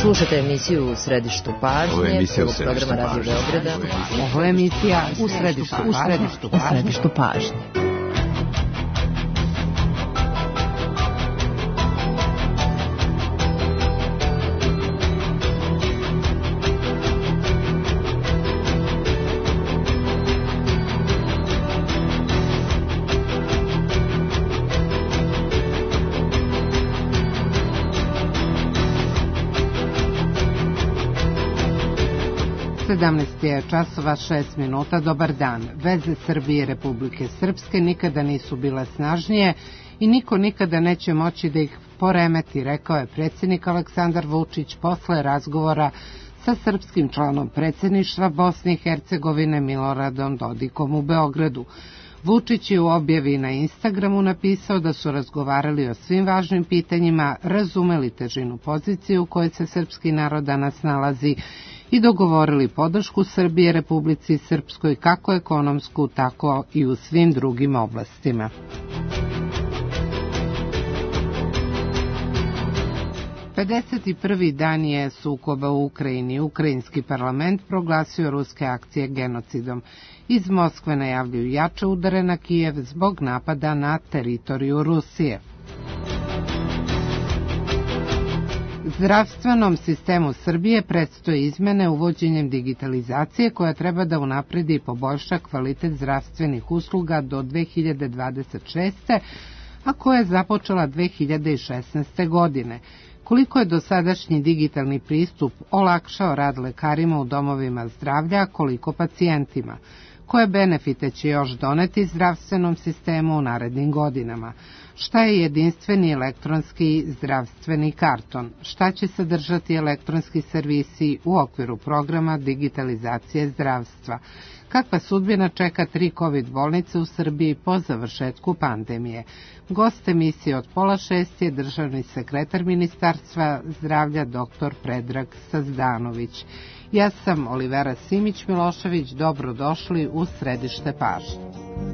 Slušate emisiju U središtu pažnje, prvog programa Radio Beograda. Ovo je emisija U središtu pažnje. Je časova 6 minuta. Dobar dan. Veze Srbije i Republike Srpske nikada nisu bile snažnije i niko nikada neće moći da ih poremeti, rekao je predsjednik Aleksandar Vučić posle razgovora sa srpskim članom predsjedništva Bosne i Hercegovine Miloradom Dodikom u Beogradu. Vučić je u objavi na Instagramu napisao da su razgovarali o svim važnim pitanjima, razumeli težinu pozicije u kojoj se srpski narod danas nalazi i dogovorili podršku Srbije Republici Srpskoj kako ekonomsku, tako i u svim drugim oblastima. Pedeset dan je sukoba u Ukrajini. Ukrajinski parlament proglasio ruske akcije genocidom. Iz Moskve najavljuju jače udare na Kijev zbog napada na teritoriju Rusije. Zdravstvenom sistemu Srbije predstoje izmene uvođenjem digitalizacije koja treba da unapredi i poboljša kvalitet zdravstvenih usluga do 2026. a koja je započela 2016. godine. Koliko je dosadašnji digitalni pristup olakšao rad lekarima u domovima zdravlja, koliko pacijentima? Koje benefite će još doneti zdravstvenom sistemu u narednim godinama? Šta je jedinstveni elektronski zdravstveni karton? Šta će sadržati elektronski servisi u okviru programa digitalizacije zdravstva? Kakva sudbina čeka 3 COVID bolnice u Srbiji po završetku pandemije? Gost emisije od 5:30 je državni sekretar Ministarstva zdravlja dr. Predrag Sazdanović. Ja sam Olivera Simić-Milošević, dobrodošli u središte pažnje.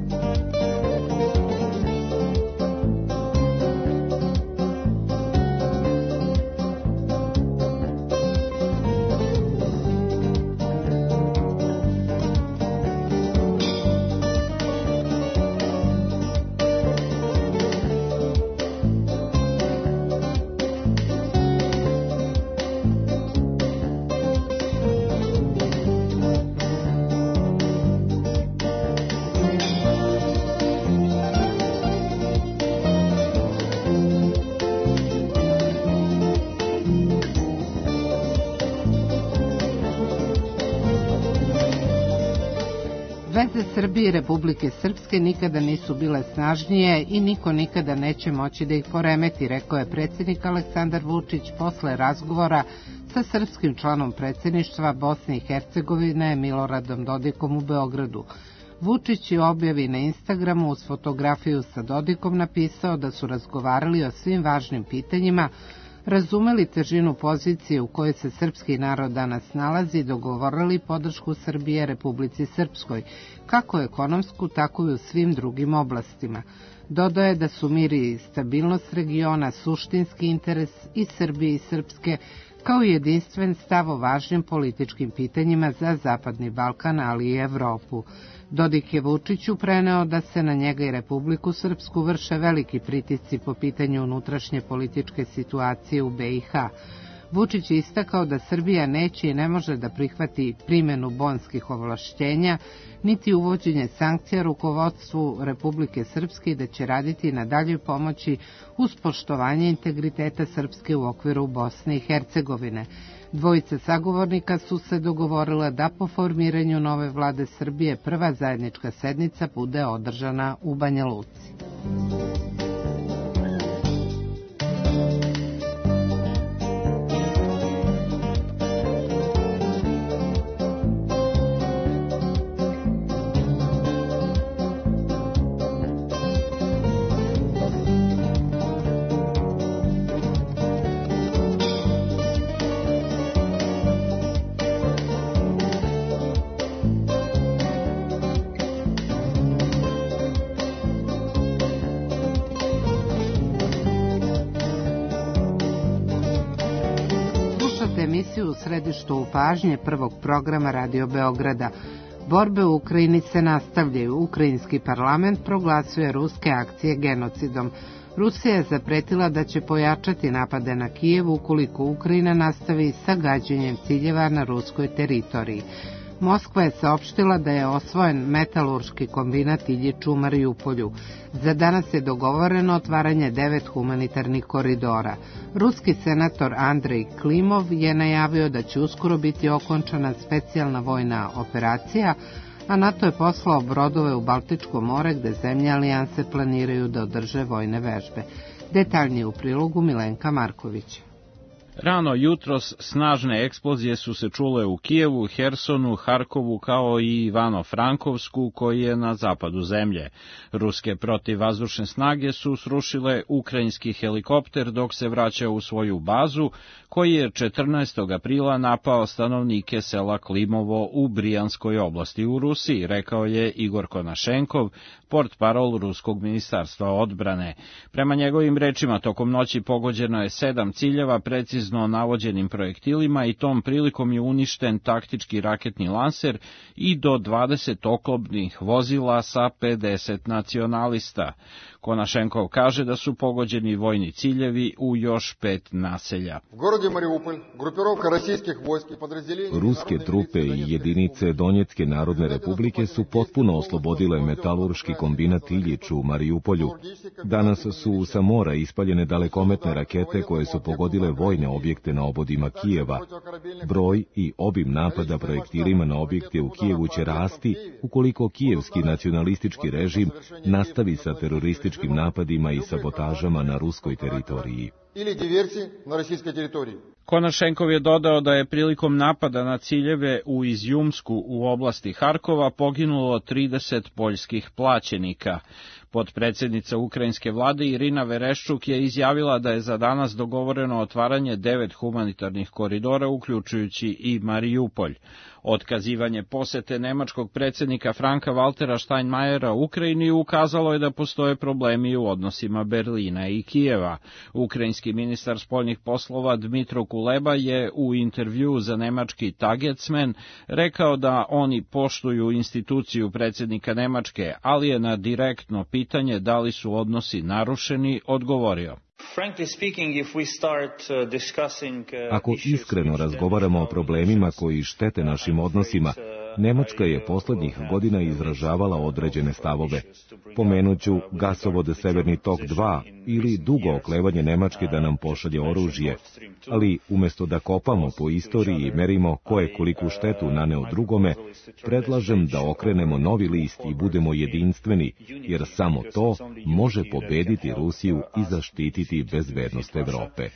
Veze Srbije i Republike Srpske nikada nisu bile snažnije i niko nikada neće moći da ih poremeti, rekao je predsjednik Aleksandar Vučić posle razgovora sa srpskim članom predsjedništva Bosne i Hercegovine Miloradom Dodikom u Beogradu. Vučić je u objavi na Instagramu uz fotografiju sa Dodikom napisao da su razgovarali o svim važnim pitanjima, razumeli težinu pozicije u kojoj se srpski narod danas nalazi i dogovorili podršku Srbije Republici Srpskoj, kako ekonomsku, tako i u svim drugim oblastima. Dodao je da su mir i stabilnost regiona suštinski interes i Srbije i Srpske, kao i jedinstven stav o važnim političkim pitanjima za Zapadni Balkan, ali i Evropu. Dodik je Vučiću preneo da se na njega i Republiku Srpsku vrše veliki pritisci po pitanju unutrašnje političke situacije u BiH. Vučić je istakao da Srbija neće i ne može da prihvati primjenu bonskih ovlašćenja, niti uvođenje sankcija rukovodstvu Republike Srpske i da će raditi na daljoj pomoći uz poštovanje integriteta Srpske u okviru Bosne i Hercegovine. Dvojica sagovornika su se dogovorila da po formiranju nove vlade Srbije prva zajednička sednica bude održana u Banja Luci. emisiju u središtu pažnje prvog programa Radio Beograda. Borbe u Ukrajini se nastavljaju. Ukrajinski parlament proglasio je ruske akcije genocidom. Rusija je zapretila da će pojačati napade na Kijev ukoliko Ukrajina nastavi sa gađanjem ciljeva na ruskoj teritoriji. Moskva je saopštila da je osvojen metalurški kombinat Iljič u Marijupolju. Za danas je dogovoreno otvaranje 9 humanitarnih koridora. Ruski senator Andrej Klimov je najavio da će uskoro biti okončana specijalna vojna operacija, a NATO je poslao brodove u Baltičko more gde zemlje alijanse planiraju da održe vojne vežbe. Detaljnije u prilogu Milenka Markovića. Rano jutros snažne eksplozije su se čule u Kijevu, Hersonu, Harkovu kao i Ivano-Frankovsku koji je na zapadu zemlje. Ruske protivvazdušne snage su srušile ukrajinski helikopter dok se vraćao u svoju bazu koji je 14. aprila napao stanovnike sela Klimovo u Brijanskoj oblasti u Rusiji, rekao je Igor Konašenkov, portparol Ruskog ministarstva odbrane. Prema njegovim rečima, tokom noći pogođeno je 7 ciljeva precizno navođenim projektilima i tom prilikom je uništen taktički raketni lanser i do 20 oklopnih vozila sa 50 nacionalista. Konašenkov kaže da su pogođeni vojni ciljevi u još 5 naselja. Ruske trupe i jedinice Donjetske narodne republike su potpuno oslobodile metalurški kombinat Iljič u Marijupolju. Danas su sa mora ispaljene dalekometne rakete koje su pogodile vojne objekte na obodima Kijeva. Broj i obim napada projektilima na objekte u Kijevu će rasti ukoliko kijevski nacionalistički režim nastavi sa terorističkim napadima i sabotažama na ruskoj teritoriji. Konašenkov je dodao da je prilikom napada na ciljeve u Izjumsku u oblasti Harkova poginulo 30 poljskih plaćenika. Potpredsjednica ukrajinske vlade Irina Vereščuk je izjavila da je za danas dogovoreno otvaranje 9 humanitarnih koridora, uključujući i Marijupolj. Otkazivanje posete nemačkog predsjednika Franka-Waltera Steinmeiera Ukrajini ukazalo je da postoje problemi u odnosima Berlina i Kijeva. Ukrajinski ministar spoljnih poslova Dmitro Kuleba je u intervjuu za nemački Tagesman rekao da oni poštuju instituciju predsjednika Nemačke, ali je na direktno pitanje da li su odnosi narušeni odgovorio. Ako iskreno razgovaramo o problemima koji štete našim odnosima, Nemačka je poslednjih godina izražavala određene stavove. Pomenuću gasovod Severni tok 2 ili dugo oklevanje Nemačke da nam pošalje oružje, ali umjesto da kopamo po istoriji i merimo ko je koliku štetu naneo drugome, predlažem da okrenemo novi list i budemo jedinstveni, jer samo to može pobediti Rusiju i zaštititi bezbednost Evrope.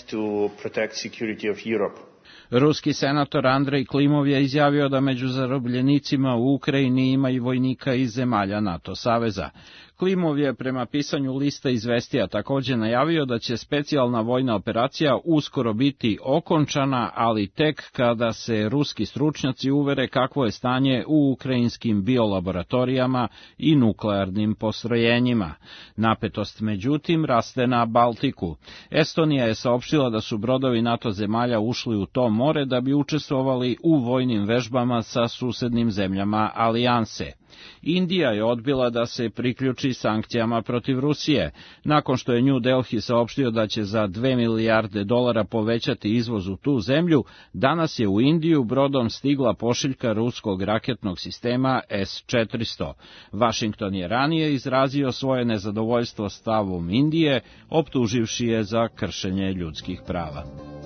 Ruski senator Andrej Klimov je izjavio da među zarobljenicima u Ukrajini ima i vojnika iz zemalja NATO saveza. Klimov je prema pisanju lista izvestija također najavio da će specijalna vojna operacija uskoro biti okončana, ali tek kada se ruski stručnjaci uvere kakvo je stanje u ukrajinskim biolaboratorijama i nuklearnim postrojenjima. Napetost međutim raste na Baltiku. Estonija je saopštila da su brodovi NATO zemalja ušli u to more da bi učestvovali u vojnim vežbama sa susednim zemljama alijanse. Indija je odbila da se priključi sankcijama protiv Rusije. Nakon što je New Delhi saopštio da će za $2 milijarde povećati izvoz u tu zemlju, danas je u Indiju brodom stigla pošiljka ruskog raketnog sistema S-400. Washington je ranije izrazio svoje nezadovoljstvo stavom Indije, optuživši je za kršenje ljudskih prava.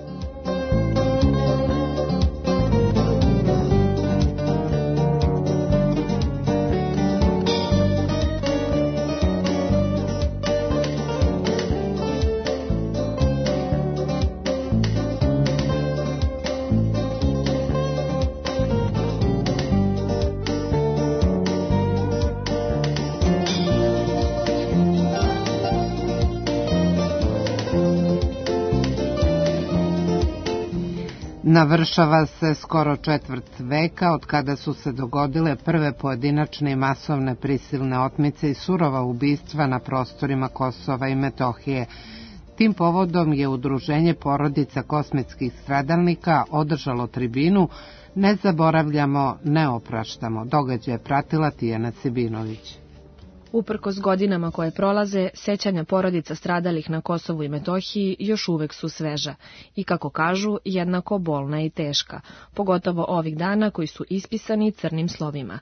Navršava se skoro četvrt veka od kada su se dogodile prve pojedinačne i masovne prisilne otmice i surova ubistva na prostorima Kosova i Metohije. Tim povodom je Udruženje porodica kosmetskih stradalnika održalo tribinu Ne zaboravljamo, ne opraštamo. Događaj je pratila Tijana Sebinović. Uprkos godinama koje prolaze, sećanja porodica stradalih na Kosovu i Metohiji još uvek su sveža i, kako kažu, jednako bolna i teška, pogotovo ovih dana koji su ispisani crnim slovima.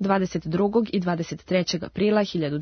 22. i 23. aprila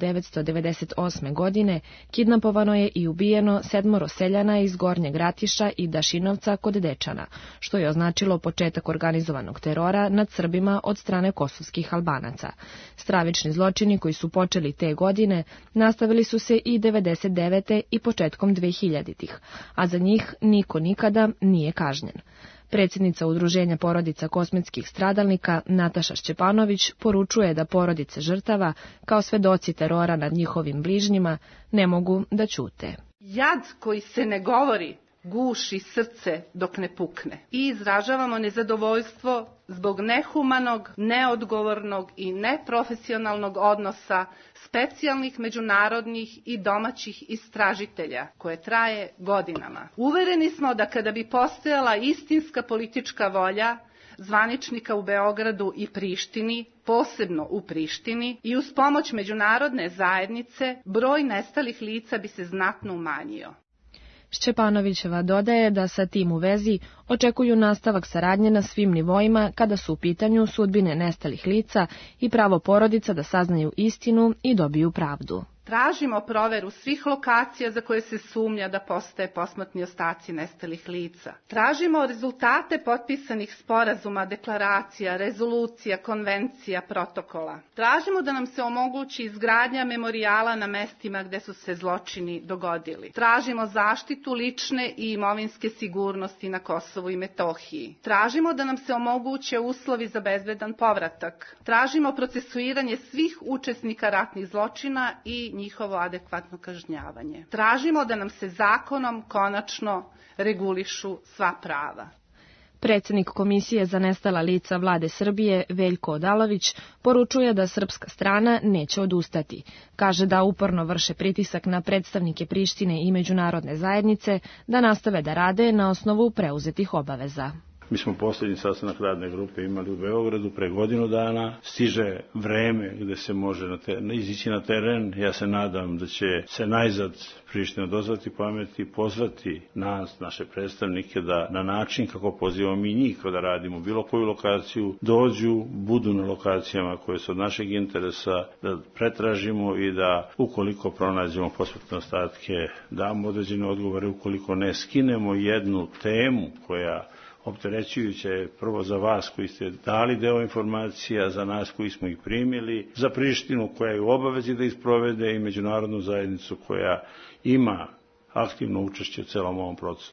1998. godine kidnapovano je i ubijeno 7 seljana iz Gornjeg Ratiša i Dašinovca kod Dečana, što je označilo početak organizovanog terora nad Srbima od strane kosovskih Albanaca. Stravični zločini koji su počeli te godine nastavili su se i 99. i početkom 2000-ih, a za njih niko nikada nije kažnjen. Predsjednica Udruženja porodica kosmetskih stradalnika Nataša Šćepanović poručuje da porodice žrtava, kao svedoci terora nad njihovim bližnjima, ne mogu da ćute. Jad koji se ne govori guši srce dok ne pukne. I izražavamo nezadovoljstvo zbog nehumanog, neodgovornog i neprofesionalnog odnosa specijalnih međunarodnih i domaćih istražitelja, koje traje godinama. Uvereni smo da kada bi postojala istinska politička volja zvaničnika u Beogradu i Prištini, posebno u Prištini, i uz pomoć međunarodne zajednice, broj nestalih lica bi se znatno umanjio. Šćepanovićeva dodaje da sa tim u vezi očekuju nastavak saradnje na svim nivoima kada su u pitanju sudbine nestalih lica i pravo porodica da saznaju istinu i dobiju pravdu. Tražimo proveru svih lokacija za koje se sumnja da postoje posmrtni ostaci nestalih lica. Tražimo rezultate potpisanih sporazuma, deklaracija, rezolucija, konvencija, protokola. Tražimo da nam se omogući izgradnja memorijala na mestima gde su se zločini dogodili. Tražimo zaštitu lične i imovinske sigurnosti na Kosovu i Metohiji. Tražimo da nam se omoguće uslovi za bezbedan povratak. Tražimo procesuiranje svih učesnika ratnih zločina i njihovo adekvatno kažnjavanje. Tražimo da nam se zakonom konačno regulišu sva prava. Predsjednik Komisije za nestala lica Vlade Srbije, Veljko Odalović, poručuje da srpska strana neće odustati. Kaže da uporno vrše pritisak na predstavnike Prištine i međunarodne zajednice da nastave da rade na osnovu preuzetih obaveza. Mi smo posljednji sastanak radne grupe imali u Beogradu pre godinu dana. Stiže vreme gde se može izići na teren. Ja se nadam da će se najzad Priština dozvati pameti i pozvati nas, naše predstavnike, da na način kako pozivamo mi njih kada radimo bilo koju lokaciju, dođu, budu na lokacijama koje su od našeg interesa, da pretražimo i da ukoliko pronađemo posmrtne ostatke, damo određene odgovore, ukoliko ne skinemo jednu temu koja opterećujuće je prvo za vas koji ste dali deo informacija, za nas koji smo ih primili, za Prištinu koja je u obavezi da isprovede i međunarodnu zajednicu koja ima aktivno učešće u celom ovom procesu.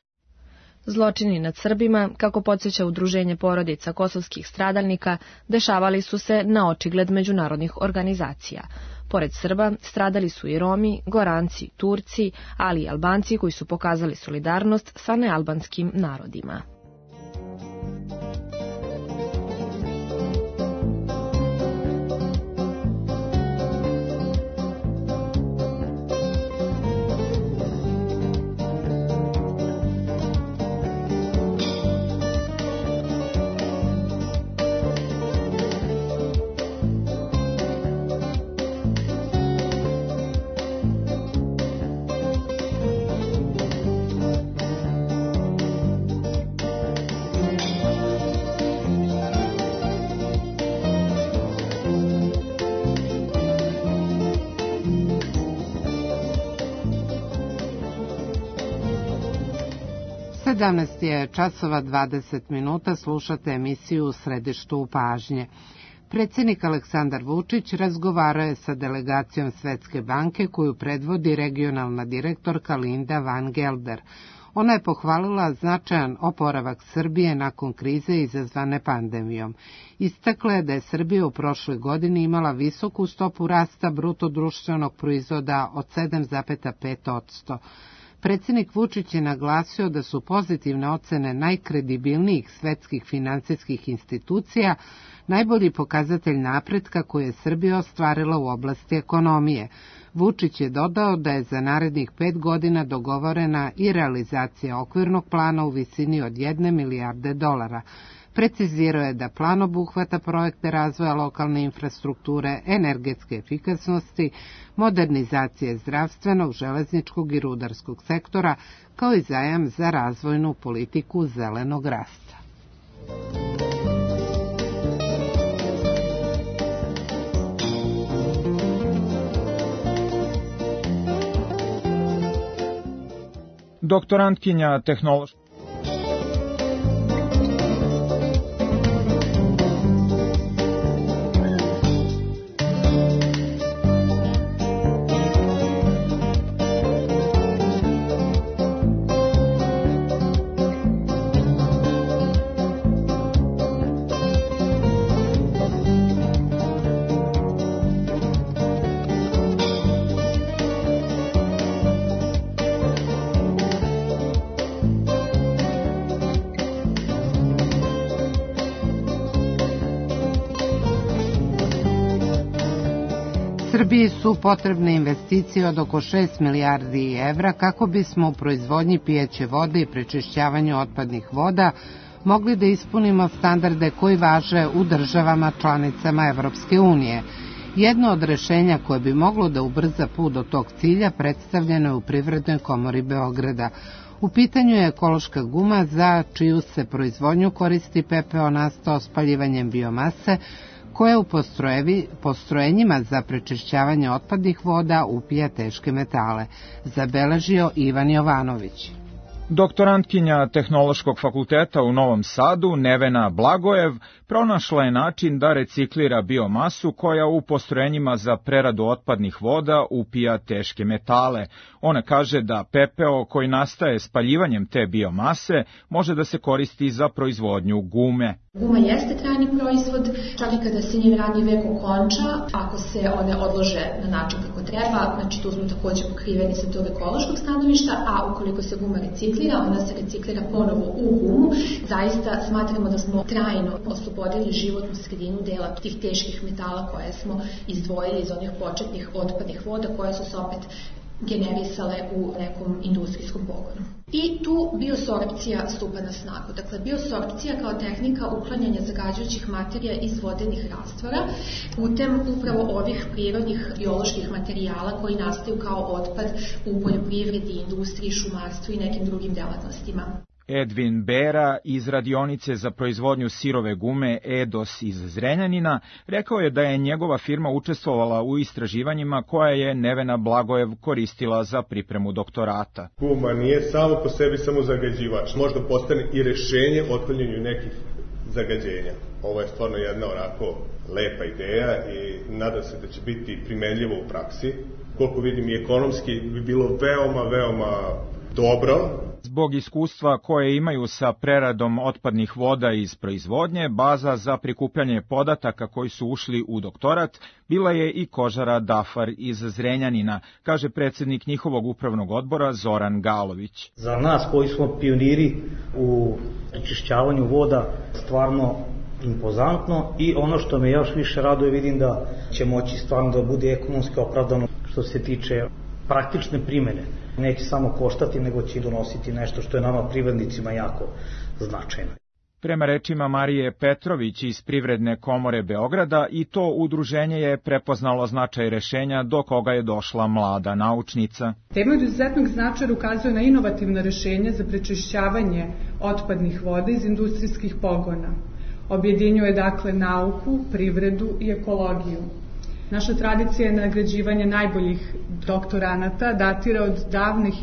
Zločini nad Srbima, kako podsjeća Udruženje porodica kosovskih stradalnika, dešavali su se na očigled međunarodnih organizacija. Pored Srba stradali su i Romi, Goranci, Turci, ali i Albanci koji su pokazali solidarnost sa nealbanskim narodima. Danas je časova 20 minuta, slušate emisiju U središtu pažnje. Predsjednik Aleksandar Vučić razgovarao je sa delegacijom Svetske banke koju predvodi regionalna direktorka Linda Van Gelder. Ona je pohvalila značajan oporavak Srbije nakon krize izazvane pandemijom. Istakla je da je Srbija u prošloj godini imala visoku stopu rasta bruto društvenog proizvoda od 7,5%. Predsjednik Vučić je naglasio da su pozitivne ocene najkredibilnijih svetskih finansijskih institucija najbolji pokazatelj napretka koje je Srbija ostvarila u oblasti ekonomije. Vučić je dodao da je za narednih 5 godina dogovorena i realizacija okvirnog plana u visini od $1 milijarde. Precizirao je da plan obuhvata projekte razvoja lokalne infrastrukture, energetske efikasnosti, modernizacije zdravstvenog, železničkog i rudarskog sektora, kao i zajam za razvojnu politiku zelenog rasta. Doktorantkinja tehnološkog Srbiji su potrebne investicije od oko 6 milijardi evra kako bismo u proizvodnji pijeće vode i prečišćavanju otpadnih voda mogli da ispunimo standarde koji važe u državama članicama Evropske unije. Jedno od rešenja koje bi moglo da ubrza put do tog cilja predstavljeno je u Privrednoj komori Beograda. U pitanju je ekološka guma za čiju se proizvodnju koristi pepeo nastao spaljivanjem biomase, koja u postrojenjima za prečišćavanje otpadnih voda upija teške metale, zabeležio Ivan Jovanović. Doktorantkinja Tehnološkog fakulteta u Novom Sadu, Nevena Blagojev, pronašla je način da reciklira biomasu koja u postrojenjima za preradu otpadnih voda upija teške metale. Ona kaže da pepeo koji nastaje spaljivanjem te biomase može da se koristi za proizvodnju gume. Guma jeste trajni proizvod, čak i kada se njen radni vek okonča, ako se one odlože na način kako treba, znači tu smo takođe pokriveni sa tog ekološkog stanovišta, a ukoliko se guma reciklira, ona se reciklira ponovo u gumu. Zaista smatramo da smo trajno oslobodili životnu sredinu dela tih teških metala koje smo izdvojili iz onih početnih otpadnih voda koje su se opet generisale u nekom industrijskom pogonu. I tu biosorpcija stupa na snagu. Dakle, biosorpcija kao tehnika uklanjanja zagađujućih materija iz vodenih rastvora putem upravo ovih prirodnih bioloških materijala koji nastaju kao otpad u poljoprivredi, industriji, šumarstvu i nekim drugim delatnostima. Edvin Bera iz radionice za proizvodnju sirove gume EDOS iz Zrenjanina rekao je da je njegova firma učestvovala u istraživanjima koja je Nevena Blagojev koristila za pripremu doktorata. Guma nije samo po sebi samo zagađivač, možda postane i rešenje otklanjanju nekih zagađenja. Ovo je stvarno jedna onako lepa ideja i nadam se da će biti primenljivo u praksi. Koliko vidim i ekonomski bi bilo veoma dobro. Zbog iskustva koje imaju sa preradom otpadnih voda iz proizvodnje, baza za prikupljanje podataka koji su ušli u doktorat bila je i Kožara Dafar iz Zrenjanina, kaže predsjednik njihovog upravnog odbora Zoran Galović. Za nas koji smo pioniri u prečišćavanju voda stvarno impozantno i ono što me još više raduje, vidim da će moći stvarno da bude ekonomski opravdano što se tiče praktične primene. Neće samo koštati, nego će donositi nešto što je nama privrednicima jako značajno. Prema rečima Marije Petrović iz Privredne komore Beograda, i to udruženje je prepoznalo značaj rešenja do koga je došla mlada naučnica. Tema od izuzetnog značaja ukazuje na inovativna rešenja za prečišćavanje otpadnih voda iz industrijskih pogona. Objedinjuje dakle nauku, privredu i ekologiju. Naša tradicija je nagrađivanje najboljih doktoranata datira od davne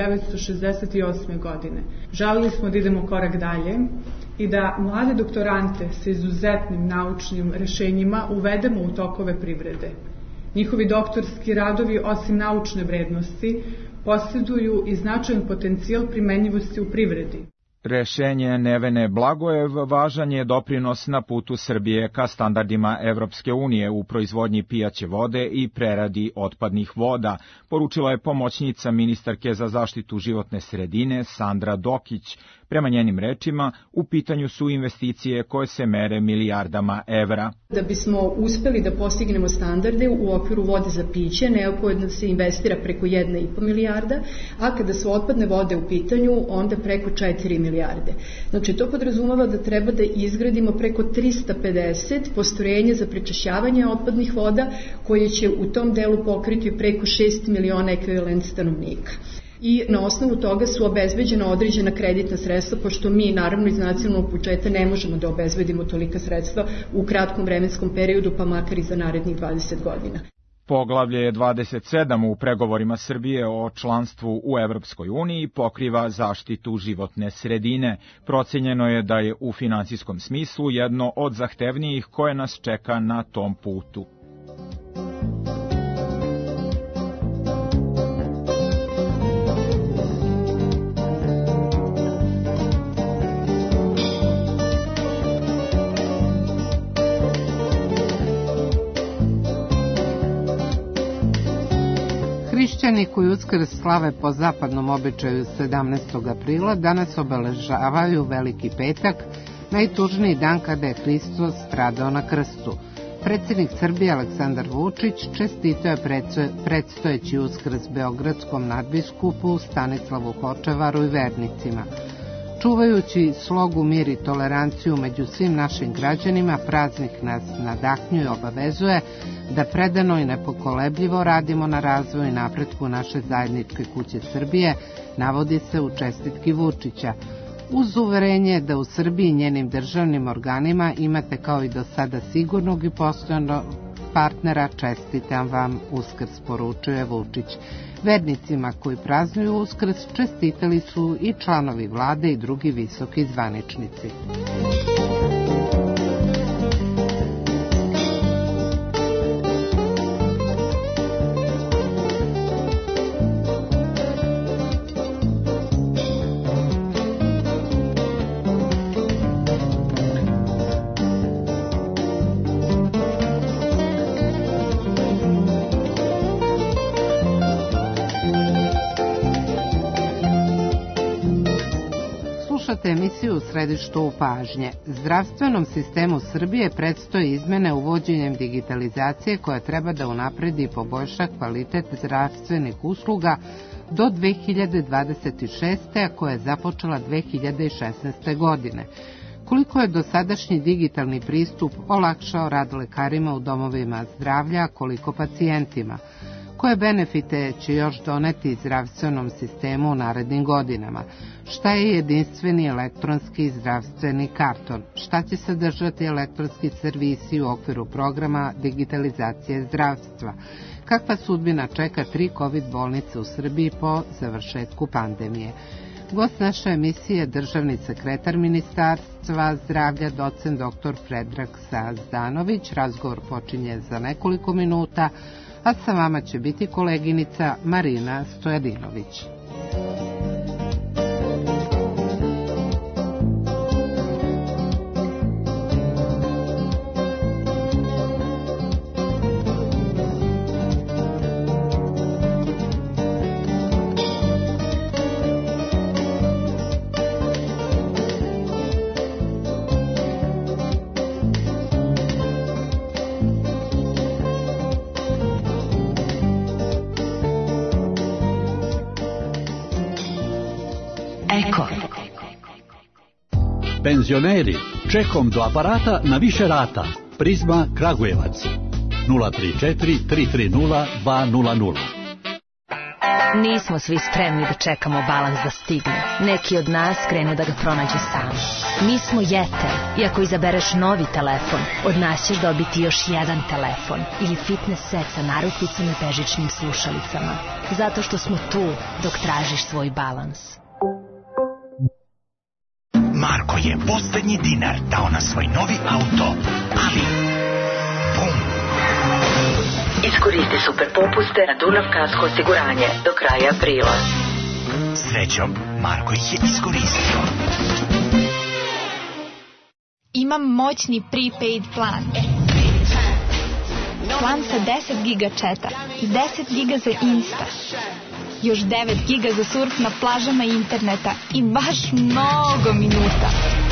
1968. godine. Želeli smo da idemo korak dalje i da mlade doktorante sa izuzetnim naučnim rešenjima uvedemo u tokove privrede. Njihovi doktorski radovi, osim naučne vrednosti, posjeduju i značajan potencijal primenjivosti u privredi. Rešenje Nevene Blagojev važan je doprinos na putu Srbije ka standardima Evropske unije u proizvodnji pijaće vode i preradi otpadnih voda, poručila je pomoćnica ministarke za zaštitu životne sredine Sandra Dokić. Prema njenim rečima, u pitanju su investicije koje se mere milijardama evra. Da bismo uspeli da postignemo standarde u okviru vode za piće, neophodno se investira preko 1,5 milijarda, a kada su otpadne vode u pitanju, onda preko 4 milijarde. Znači, to podrazumeva da treba da izgradimo preko 350 postrojenja za prečišćavanje otpadnih voda, koje će u tom delu pokriti preko 6 miliona ekvivalent stanovnika. I na osnovu toga su obezbeđena određena kreditna sredstva, pošto mi naravno iz nacionalnog budžeta ne možemo da obezbedimo tolika sredstva u kratkom vremenskom periodu, pa makar i za narednih 20 godina. Poglavlje 27 u pregovorima Srbije o članstvu u Evropskoj uniji pokriva zaštitu životne sredine. Procenjeno je da je u finansijskom smislu jedno od zahtevnijih koje nas čeka na tom putu. Hrišćani koji Uskrs slave po zapadnom običaju 17. aprila danas obeležavaju Veliki petak, najtužniji dan kada je Hristos stradao na krstu. Predsjednik Srbije Aleksandar Vučić čestitao je predstojeći Uskrs beogradskom nadbiskupu Stanislavu Hočevaru i vernicima. Čuvajući slogu, mir i toleranciju među svim našim građanima, praznik nas nadahnjuje i obavezuje da predano i nepokolebljivo radimo na razvoju i napretku naše zajedničke kuće Srbije, navodi se u čestitki Vučića. Uz uverenje da u Srbiji i njenim državnim organima imate kao i do sada sigurnog i postojanog partnera, čestitam vam Uskrs, poručuje Vučić. Vernicima koji praznuju Uskrs čestitali su i članovi vlade i drugi visoki zvaničnici. Emisiju u središtu pažnje. Zdravstvenom sistemu Srbije predstoje izmene uvođenjem digitalizacije koja treba da unapredi i poboljša kvalitet zdravstvenih usluga do 2026. a koja je započela 2016. godine. Koliko je dosadašnji digitalni pristup olakšao rad lekarima u domovima zdravlja, koliko pacijentima? Koje benefite će još doneti zdravstvenom sistemu u narednim godinama? Šta je jedinstveni elektronski zdravstveni karton? Šta će sadržati elektronski servisi u okviru programa digitalizacije zdravstva? Kakva sudbina čeka 3 COVID bolnice u Srbiji po završetku pandemije? Gost naše emisije je državni sekretar Ministarstva zdravlja, docent dr. Predrag Sazdanović. Razgovor počinje za nekoliko minuta, a sa vama će biti koleginica Marina Stojadinović. Penzioneri, čekom do aparata na više rata. Prizma Kragujevac 034 330 200. Nismo svi spremni da čekamo balans da stigne. Neki od nas krenu da ga pronađu sami. Mi smo Jeter i ako izabereš novi telefon, od nas ćeš dobiti još jedan telefon ili fitness set sa narukvicama i bežičnim slušalicama. Zato što smo tu dok tražiš svoj balans. Marko je poslednji dinar dao na svoj novi auto, ali bum! Iskoristi super popuste na Dunav Kasko osiguranje do kraja aprila. srećom, Marko ih je iskoristio. Imam moćni prepaid plan. Plan sa 10 giga četa, 10 giga za Insta, još 9 giga za surf na plažama interneta i baš mnogo minuta.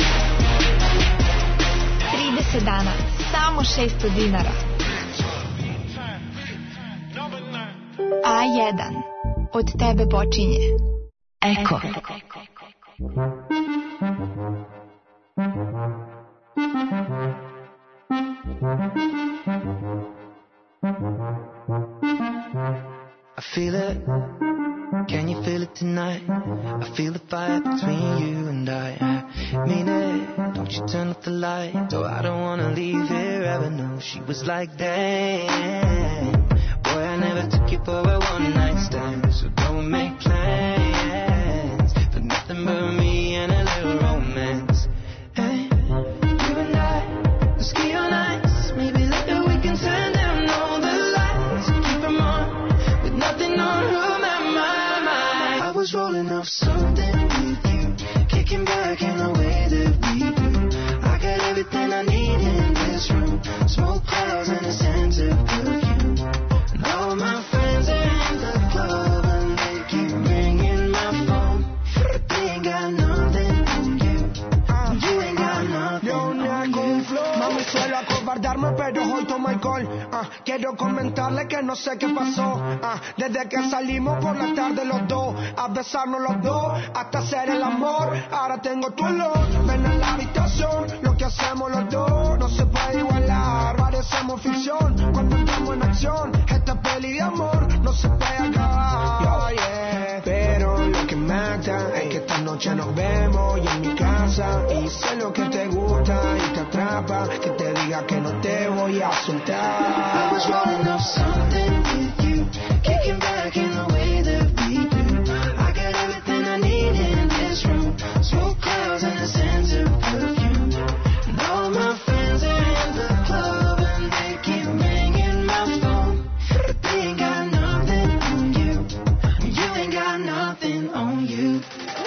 30 dana, samo 600 dinara. A1, od tebe počinje. Eko. I feel it, can you feel it tonight? I feel the fire between you and I mean it, don't you turn off the light? Oh, I don't wanna leave here ever, no. She was like, damn, boy, I never took you for a one-night stand, so don't make plans for nothing but me and a little romance. Hey, you and I, let's ski on ice, maybe later we can turn down all the lights, keep them on, with nothing on room at my mind. I was rolling off something with you, kicking back in the way that we do. I got everything I need in this room, smoke clouds and a sense of perfume. And all my friends are in the club and they keep ringing my phone, but they ain't got nothing on you. You ain't got nothing on you. Mami, suelo acobardarme, pero hoy tomo alcohol. Quiero comentarle que no sé qué pasó. Desde que salimos por la tarde los dos, a besarnos los dos, hasta hacer el amor. Ahora tengo tu olor, ven a la habitación. Lo que hacemos los dos no se puede igualar. Parecemos ficción cuando entramos en acción. Esta peli de amor no se puede acabar. Yeah. Pero lo que mata es que esta noche nos vemos y en mi casa. Y sé lo que te gusta y te atrapa, que te diga que no te voy a soltar. I was rolling off something with you, kicking back in the way that we do. I got everything I need in this room, smoke clouds and a sense of perfume. And all my friends are in the club and they keep ringing my phone, but they ain't got nothing on you. You ain't got nothing on you.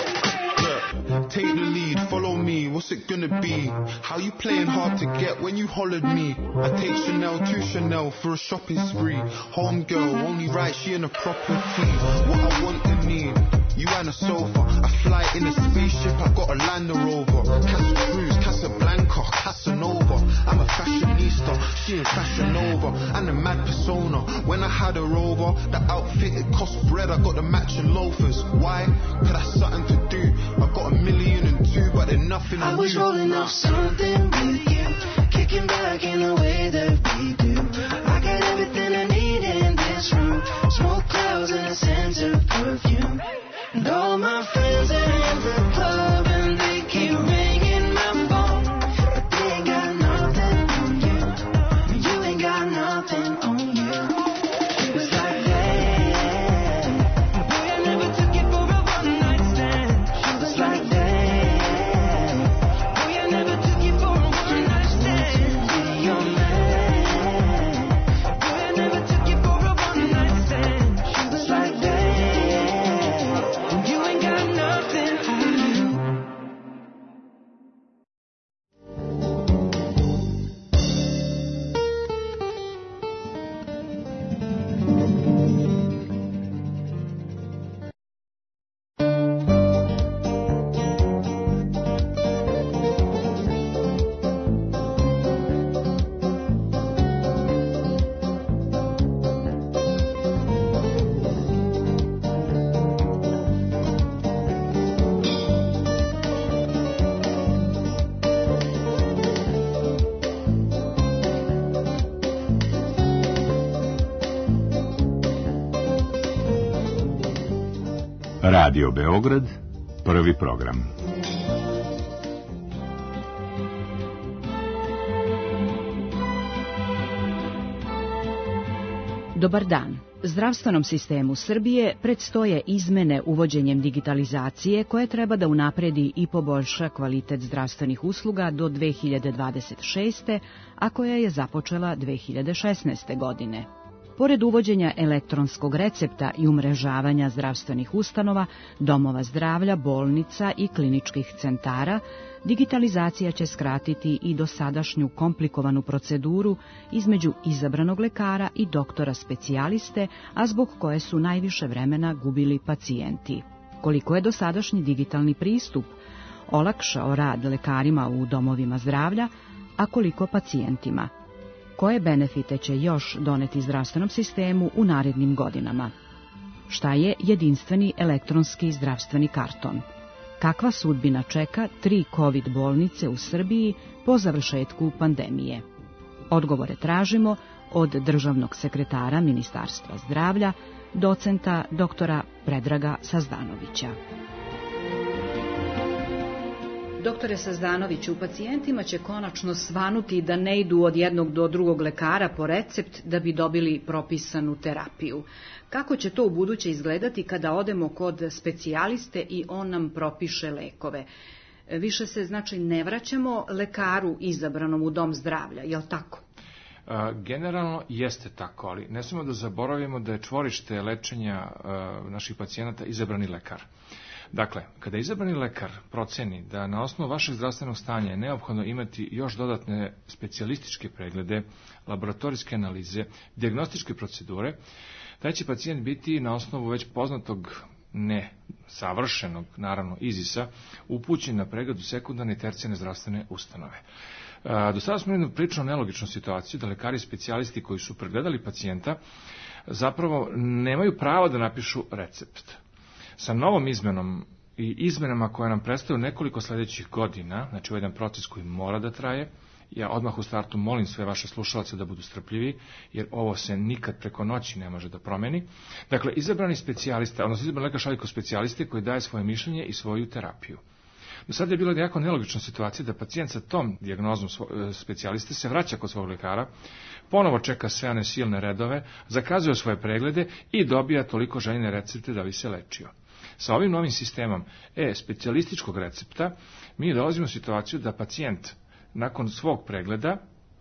Take the lead, follow me, what's it gonna be? How you playing hard to get when you hollered me? I take Chanel to Chanel for a shopping spree. Homegirl, only right, she in a proper tee. What I want and need, you and a sofa. I fly in a spaceship, I got a Land Rover. Casa Cruz, Casablanca, Casanova. I'm a fashionista, she ain't Fashion Nova. And a mad persona, when I had her over, the outfit it cost bread, I got the matching loafers. Why? Cause that's something to do. I got $1.2 million, but there's nothing on you. I was rolling off something with you, kicking back in the way that we do. I got everything I need in this room, smoke clouds and a sense of perfume. And all my friends are in the club and they keep ringing my phone, but they ain't got nothing on you. You ain't got nothing on you. It was like that. Boy, I never took it for a one-night stand. She was like that. Boy, I never took it for a one-night stand. Be your man. Boy, I never took it for a one-night stand. She was like that. You ain't got nothing on you. Radio Beograd, prvi program. Dobar dan. Zdravstvenom sistemu Srbije predstoje izmene uvođenjem digitalizacije koje treba da unapredi i poboljša kvalitet zdravstvenih usluga do 2026. a koja je započela 2016. godine. Pored uvođenja elektronskog recepta i umrežavanja zdravstvenih ustanova, domova zdravlja, bolnica i kliničkih centara, digitalizacija će skratiti i dosadašnju komplikovanu proceduru između izabranog lekara i doktora specijaliste, a zbog koje su najviše vremena gubili pacijenti. Koliko je dosadašnji digitalni pristup olakšao rad lekarima u domovima zdravlja, a koliko pacijentima? Koje benefite će još doneti zdravstvenom sistemu u narednim godinama? Šta je jedinstveni elektronski zdravstveni karton? Kakva sudbina čeka 3 COVID bolnice u Srbiji po završetku pandemije? Odgovore tražimo od državnog sekretara Ministarstva zdravlja, docenta doktora Predraga Sazdanovića. Doktore Sazdanoviću, pacijentima će konačno svanuti da ne idu od jednog do drugog lekara po recept da bi dobili propisanu terapiju. Kako će to u buduće izgledati kada odemo kod specijaliste i on nam propiše lekove? Više se znači ne vraćamo lekaru izabranom u dom zdravlja, je li tako? Generalno jeste tako, ali ne smemo da zaboravimo da je čvorište lečenja naših pacijenata izabrani lekar. Dakle, kada izabrani lekar proceni da na osnovu vašeg zdravstvenog stanja je neophodno imati još dodatne specijalističke preglede, laboratorijske analize, dijagnostičke procedure, taj će pacijent biti na osnovu već poznatog ne savršenog, naravno, izisa, upućen na pregled u sekundarne i tercijarne zdravstvene ustanove. Do sada smo imali prilično nelogičnu situaciju da lekari specijalisti koji su pregledali pacijenta zapravo nemaju pravo da napišu recept. Sa novom izmenom i izmenama koje nam predstavljaju nekoliko sljedećih godina, znači ovo je jedan proces koji mora da traje, ja odmah u startu molim sve vaše slušalce da budu strpljivi, jer ovo se nikad preko noći ne može da promeni. Dakle, izabrani specijalista, odnosno izabrani lekar šalje kod specijaliste koji daje svoje mišljenje i svoju terapiju. Do sada je bila jako nelogična situacija da pacijent sa tom dijagnozom specijaliste se vraća kod svog lekara, ponovo čeka sve one silne redove, zakazuje svoje preglede i dobija toliko željene recepte da bi se lečio. Sa ovim novim sistemom specijalističkog recepta mi dolazimo u situaciju da pacijent nakon svog pregleda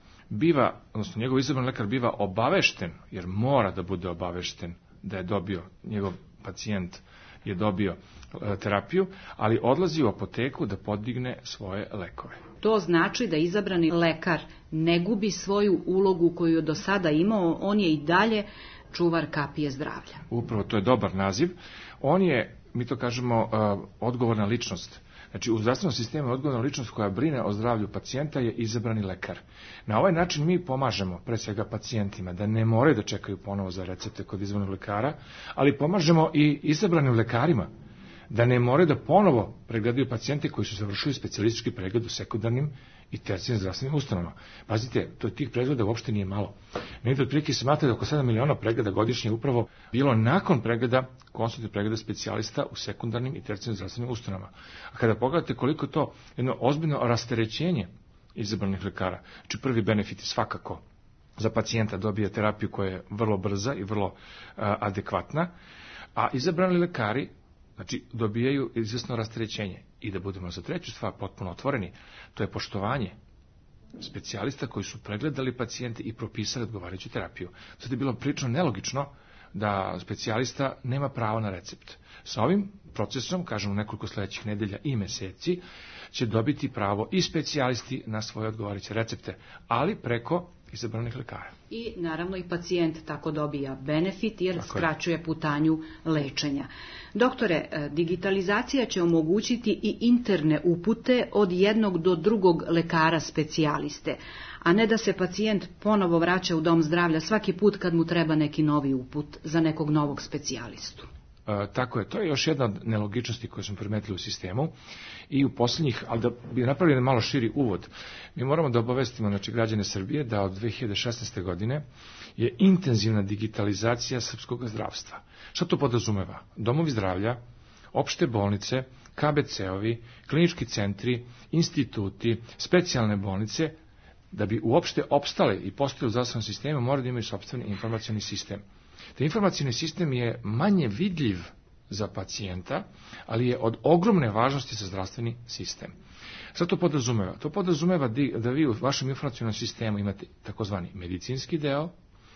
biva, odnosno njegov izabrani lekar biva obavešten, jer mora da bude obavešten da je dobio, njegov pacijent je dobio terapiju, ali odlazi u apoteku da podigne svoje lekove. To znači da izabrani lekar ne gubi svoju ulogu koju je do sada imao, on je i dalje čuvar kapije zdravlja. Upravo, to je dobar naziv. On je, mi to kažemo, odgovorna ličnost. Znači, u zdravstvenom sistemu odgovorna ličnost koja brine o zdravlju pacijenta je izabrani lekar. Na ovaj način mi pomažemo, pre svega pacijentima, da ne moraju da čekaju ponovo za recepte kod izabranog lekara, ali pomažemo i izabranim lekarima da ne moraju da ponovo pregledaju pacijente koji su završili specijalistički pregled u sekundarnim i tercijarnim zdravstvenim ustanovama. Pazite, tih pregleda uopšte nije malo. Negdje otprilike se smatra da oko 7 miliona pregleda godišnje upravo bilo nakon pregleda, konsultnih pregleda specijalista u sekundarnim i tercijarnim zdravstvenim ustanovama. A kada pogledate koliko je to jedno ozbiljno rasterećenje izabranih lekara, znači prvi benefit je svakako za pacijenta dobije terapiju koja je vrlo brza i vrlo adekvatna, a izabrani lekari znači dobijaju izvjesno rasterećenje. I da budemo za treću stvar potpuno otvoreni, to je poštovanje specijalista koji su pregledali pacijente i propisali odgovarajuću terapiju. Sad je bilo prilično nelogično da specijalista nema pravo na recept. Sa ovim procesom, kažemo nekoliko sljedećih nedelja i meseci, će dobiti pravo i specijalisti na svoje odgovarajuće recepte, ali preko izabranih lekara. I naravno i pacijent tako dobija benefit jer skraćuje putanju lečenja. Doktore, digitalizacija će omogućiti i interne upute od jednog do drugog lekara specijaliste, a ne da se pacijent ponovo vraća u dom zdravlja svaki put kad mu treba neki novi uput za nekog novog specijalistu. Tako je, to je još jedna od nelogičnosti koje smo primetili u sistemu i u posljednjih, ali da bi napravili malo širi uvod, mi moramo da obavestimo znači, građane Srbije da od 2016. godine je intenzivna digitalizacija srpskog zdravstva. Šta to podrazumeva? Domovi zdravlja, opšte bolnice, KBC-ovi, klinički centri, instituti, specijalne bolnice, da bi uopšte opstale i postojali u zdravstvenom sistemu, moraju da imaju sopstveni informacioni sistem. Taj informacioni sistem je manje vidljiv za pacijenta, ali je od ogromne važnosti za zdravstveni sistem. Šta to podrazumeva? To podrazumeva da vi u vašem informacionom sistemu imate takozvani medicinski deo,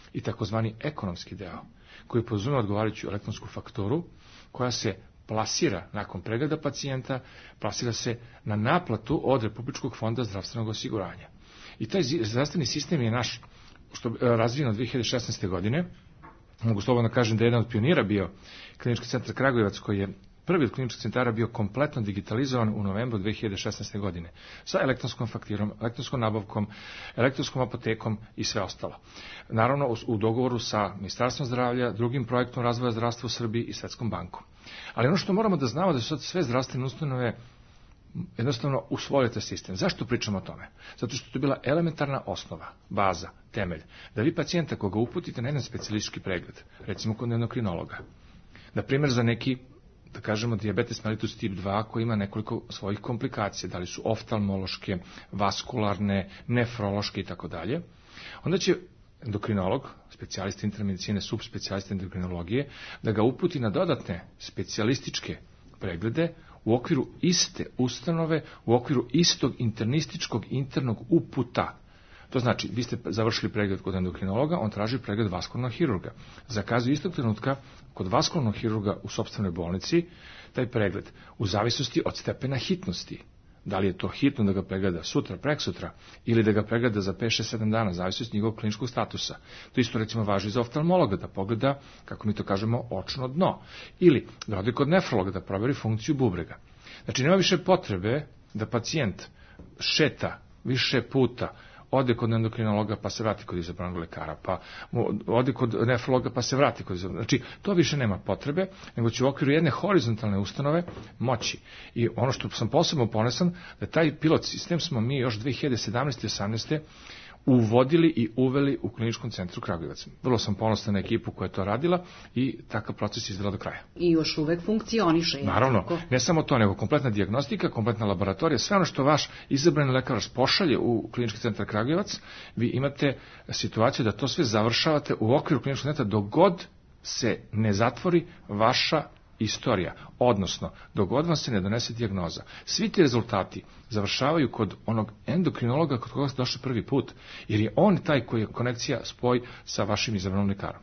i takozvani ekonomski deo, koji podrazumeva odgovarajuću elektronsku fakturu, koja se plasira nakon pregleda pacijenta, plasira se na naplatu od Republičkog fonda zdravstvenog osiguranja. I taj zdravstveni sistem je naš, što razvijen od 2016. godine. Mogu slobodno kažem da je jedan od pionira bio Klinički centar Kragujevac, koji je prvi od kliničkih centara bio kompletno digitalizovan u novembru 2016. godine sa elektronskom faktirom, elektronskom nabavkom, elektronskom apotekom i sve ostalo. Naravno u dogovoru sa Ministarstvom zdravlja, drugim projektom razvoja zdravstva u Srbiji i Svetskom bankom. Ali ono što moramo da znamo da su sad sve zdravstvene ustanove jednostavno usvojili taj sistem. Zašto pričamo o tome? Zato što je to bila elementarna osnova, baza, temelj, da vi pacijenta koga uputite na jedan specijalistički pregled, recimo kod endokrinologa, na primjer za neki, da kažemo, dijabetes mellitus tip 2 koji ima nekoliko svojih komplikacija, da li su oftalmološke, vaskularne, nefrološke i tako dalje, onda će endokrinolog, specijalista intramedicine, subspecijalista endokrinologije, da ga uputi na dodatne specijalističke preglede u okviru iste ustanove, u okviru istog internističkog internog uputa. To znači, vi ste završili pregled kod endokrinologa, on traži pregled vaskularnog hirurga. Zakazuje istog trenutka kod vaskularnog hirurga u sopstvenoj bolnici taj pregled, u zavisnosti od stepena hitnosti. Da li je to hitno da ga pregleda sutra, preksutra, ili da ga pregleda za 5-6-7 dana, zavisno od njegovog kliničkog statusa. To isto recimo važi i za oftalmologa, da pogleda, kako mi to kažemo, očno dno. Ili da ode kod nefrologa, da proveri funkciju bubrega. Znači, nema više potrebe da pacijent šeta više puta, ode kod endokrinologa pa se vrati kod izabranog lekara, pa ode kod nefrologa pa se vrati kod izabranog. Znači, to više nema potrebe, nego će u okviru jedne horizontalne ustanove moći. I ono što sam posebno ponosan, da taj pilot sistem smo mi još 2017. i 2018. uvodili i uveli u Kliničkom centru Kragujevac. Vrlo sam ponosan na ekipu koja je to radila i takav proces izvela do kraja. I još uvek funkcioniše. Naravno, ne samo to, nego kompletna dijagnostika, kompletna laboratorija, sve ono što vaš izabrani lekar pošalje u Klinički centar Kragujevac, vi imate situaciju da to sve završavate u okviru Kliničkog centra dok god se ne zatvori vaša istorija, odnosno dok god vam se ne donese dijagnoza. Svi ti rezultati završavaju kod onog endokrinologa kod koga ste došli prvi put, jer je on taj koji je konekcija, spoj sa vašim izabranom lekarom.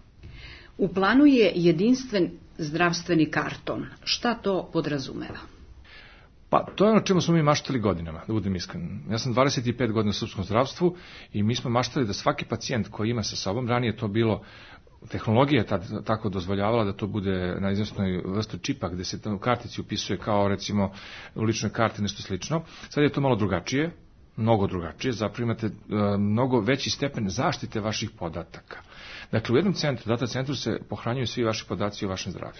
U planu je jedinstven zdravstveni karton. Šta to podrazumeva? Pa, to je ono čemu smo mi maštali godinama, da budem iskren. Ja sam 25 godina u srpskom zdravstvu i mi smo maštali da svaki pacijent koji ima sa sobom, ranije to bilo, tehnologija je tako dozvoljavala da to bude na izvesnoj vrstu čipa gde se u kartici upisuje kao recimo u ličnoj karti nešto slično. Sad je to malo drugačije, mnogo drugačije, zapravo imate mnogo veći stepen zaštite vaših podataka. Dakle, u jednom centru, data centru se pohranjuju svi vaši podaci o vašem zdravlju.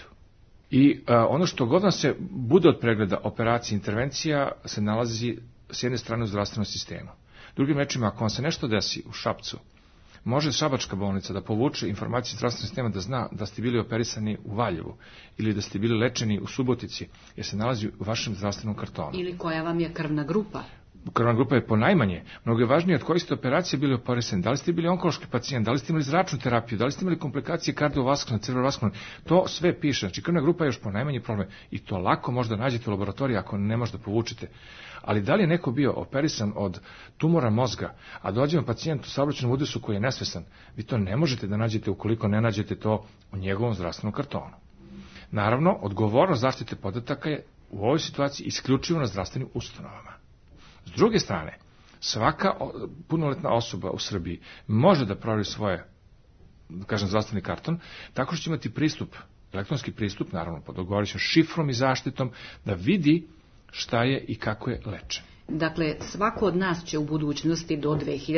I ono što god vam se bude od pregleda, operacije, intervencija, se nalazi s jedne strane u zdravstvenom sistemu. Drugim rečima, ako vam se nešto desi u Šapcu, može Šabačka bolnica da povuče informacije zdravstvenog sistema da zna da ste bili operisani u Valjevu ili da ste bili lečeni u Subotici, jer se nalazi u vašem zdravstvenom kartonu. Ili koja vam je krvna grupa. Krvna grupa je ponajmanje. Mnogo je važnije od koje ste operacije bili operisani. Da li ste bili onkološki pacijent, da li ste imali zračnu terapiju, da li ste imali komplikacije kardiovaskularne, cerebrovaskularne. To sve piše. Znači, krvna grupa je još ponajmanji problem. I to lako možda nađete u laboratoriji ako ne možete povučete. Ali da li je neko bio operisan od tumora mozga, a dođe vam pacijent u saobraćajnom udesu koji je nesvesan, vi to ne možete da nađete ukoliko ne nađete to u njegovom zdravstvenom kartonu. Naravno, odgovornost zaštite podataka je u ovoj situaciji isključivo na zdravstvenim ustanovama. S druge strane, svaka punoletna osoba u Srbiji može da proveri svoje, da kažem, zdravstveni karton, tako što će imati pristup, elektronski pristup, naravno pod odgovarajućom šifrom i zaštitom, da vidi šta je i kako je lečen. Dakle, svako od nas će u budućnosti do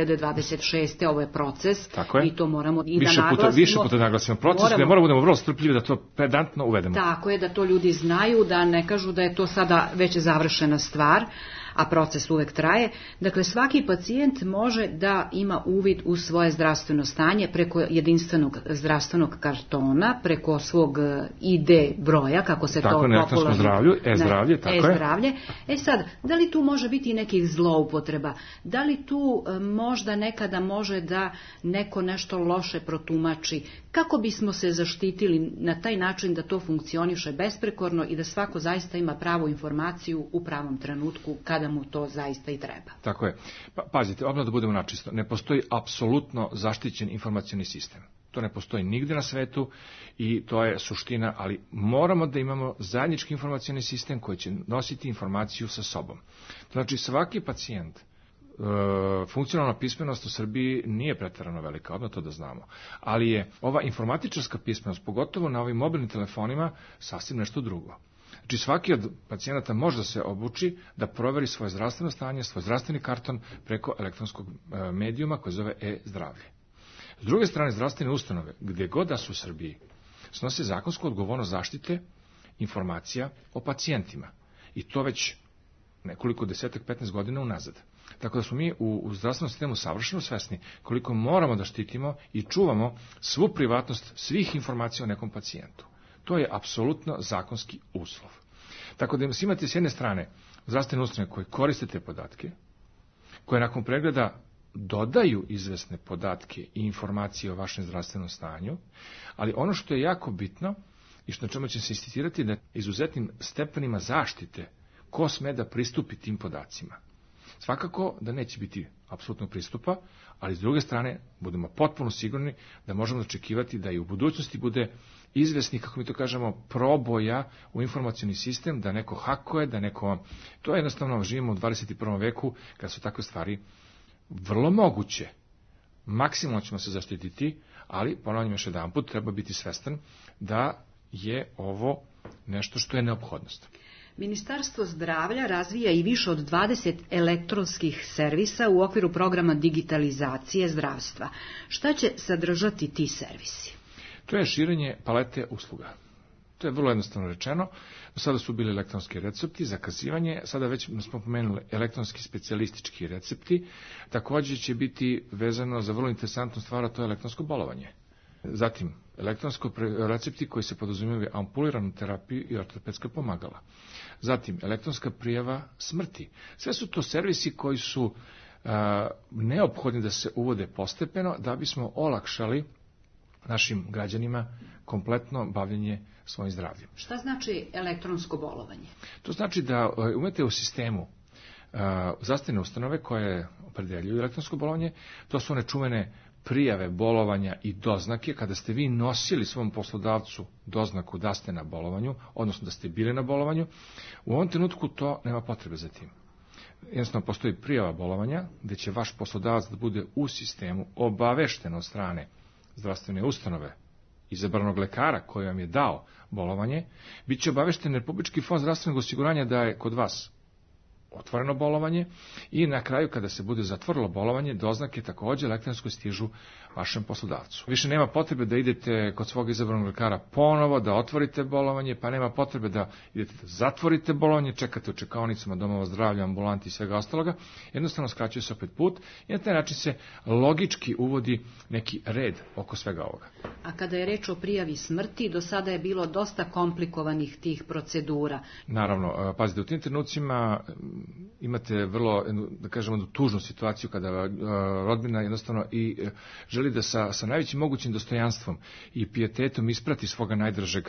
2026. ovo je proces i to moramo i da naglasimo. Više puta naglasimo proces, gde moramo budemo vrlo strpljivi da to pedantno uvedemo. Tako je, da to ljudi znaju, da ne kažu da je to sada već završena stvar, a proces uvek traje. Dakle, svaki pacijent može da ima uvid u svoje zdravstveno stanje preko jedinstvenog zdravstvenog kartona, preko svog ID broja, kako se tako, to popularno... zdravlju, e-zdravlje, tako e-zdravlje. Sad, da li tu može biti nekih zloupotreba? Da li tu možda nekada može da neko nešto loše protumači? Kako bismo se zaštitili na taj način da to funkcioniše besprekorno i da svako zaista ima pravu informaciju u pravom trenutku kada mu to zaista i treba? Tako je. Pazite, odmah da budemo načisto, ne postoji apsolutno zaštićen informacioni sistem. To ne postoji nigde na svetu i to je suština, ali moramo da imamo zajednički informacioni sistem koji će nositi informaciju sa sobom. Znači, svaki pacijent, funkcionalna pismenost u Srbiji nije preterano velika, odmah to da znamo, ali je ova informatičarska pismenost, pogotovo na ovim mobilnim telefonima, sasvim nešto drugo. Znači, svaki od pacijenata može da se obuči da proveri svoje zdravstveno stanje, svoj zdravstveni karton preko elektronskog medijuma koji zove e-zdravlje. S druge strane, zdravstvene ustanove, gdje god da su u Srbiji, snose zakonsku odgovornost zaštite informacija o pacijentima. I to već nekoliko 10-15 godina unazad. Tako da smo mi u zdravstvenom sistemu savršeno svesni koliko moramo da štitimo i čuvamo svu privatnost svih informacija o nekom pacijentu. To je apsolutno zakonski uslov. Tako da imate s jedne strane zdravstvene ustanove koje koriste te podatke, koje nakon pregleda dodaju izvesne podatke i informacije o vašem zdravstvenom stanju, ali ono što je jako bitno i na čemu će se insistirati da izuzetnim stepenima zaštite ko sme da pristupi tim podacima. Svakako da neće biti apsolutno pristupa, ali s druge strane budemo potpuno sigurni da možemo očekivati da i u budućnosti bude izvesni, kako mi to kažemo, proboja u informacioni sistem, da neko hakuje, da neko... To je jednostavno, živimo u 21. veku kada su takve stvari vrlo moguće. Maksimalno ćemo se zaštititi, ali ponavljam još jedanput, treba biti svestan da je ovo nešto što je neophodnost. Ministarstvo zdravlja razvija i više od 20 elektronskih servisa u okviru programa digitalizacije zdravstva. Šta će sadržati ti servisi? To je širenje palete usluga. To je vrlo jednostavno rečeno. Do sada su bili elektronski recepti, zakazivanje, sada već smo pomenuli elektronski specijalistički recepti. Također će biti vezano za vrlo interesantnu stvar, a to je elektronsko bolovanje. Zatim, elektronsko recepti koji se podrazumijevaju ampuliranu terapiju i ortopedska pomagala. Zatim, elektronska prijava smrti. Sve su to servisi koji su neophodni da se uvode postepeno da bismo olakšali našim građanima kompletno bavljenje svojim zdravljem. Šta znači elektronsko bolovanje? To znači da imate u sistemu zdravstvene ustanove koje opredeljuju elektronsko bolovanje. To su one čuvene prijave bolovanja i doznake. Kada ste vi nosili svom poslodavcu doznaku da ste na bolovanju, odnosno da ste bili na bolovanju, u ovom trenutku to nema potrebe za tim. Jednostavno postoji prijava bolovanja gdje će vaš poslodavac da bude u sistemu obavešten od strane zdravstvene ustanove, izabranog lekara koji vam je dao bolovanje, bit će obavešten Republički fond zdravstvenog osiguranja da je kod vas otvoreno bolovanje i na kraju kada se bude zatvorilo bolovanje, doznake također elektronsko stižu vašem poslodavcu. Više nema potrebe da idete kod svog izabranog lekara ponovo, da otvorite bolovanje, pa nema potrebe da idete da zatvorite bolovanje, čekate u čekaonicama domova zdravlja, ambulanti i svega ostaloga. Jednostavno skraćuje se opet put i na taj način se logički uvodi neki red oko svega ovoga. A kada je reč o prijavi smrti, do sada je bilo dosta komplikovanih tih procedura. Naravno, pazite, u tim trenucima imate vrlo, da kažemo, tužnu situaciju kada rodbina jednostavno i želi da sa najvećim mogućim dostojanstvom i pijetetom isprati svoga najdražeg.